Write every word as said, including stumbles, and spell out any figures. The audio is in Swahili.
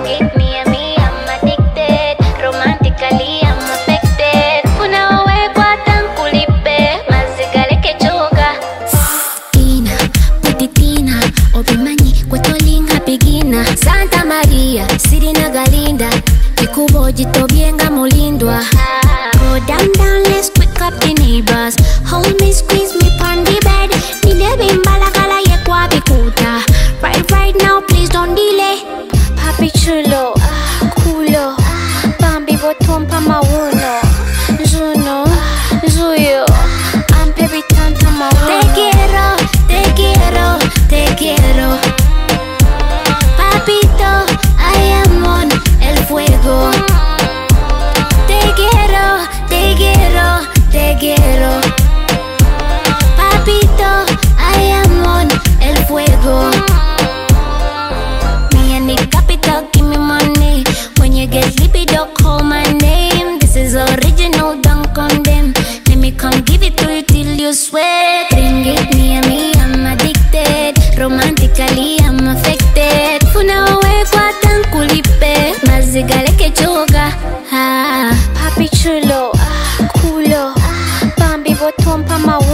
it me and me, I'm addicted. Romantically, I'm affected. Funa we kwa tankulipe, mazigaleke choga. Tina, putitina, obimanyi kwetolinga pigina. Santa Maria, Sirina Galinda, Kikubo jitobienga mulindwa. Go down down, let's wake up the neighbors. Hold me, squeeze me pon the bed. Nilebi mbala kala ye kwa bikuta. Right right now, please don't delay. Papi chulo, culo, Bambi bottom pa mauno. Juno, Zuyo, I'm baby tanta mauno. Te quiero, te quiero, te quiero. Papito, I am on el fuego. Te quiero, te quiero, te quiero. Papito, I am on el fuego. Me and the capital, give me money. When you get sleepy, don't call my name. This is original, don't condemn. Let me come give it to you till you sweat. Bring it, me and me, I'm addicted. Romantically, I'm affected. Funa we kwa tankulipe, mazigaleke choga. Ah, Papi chulo, culo, Bambi bottom pa mauno.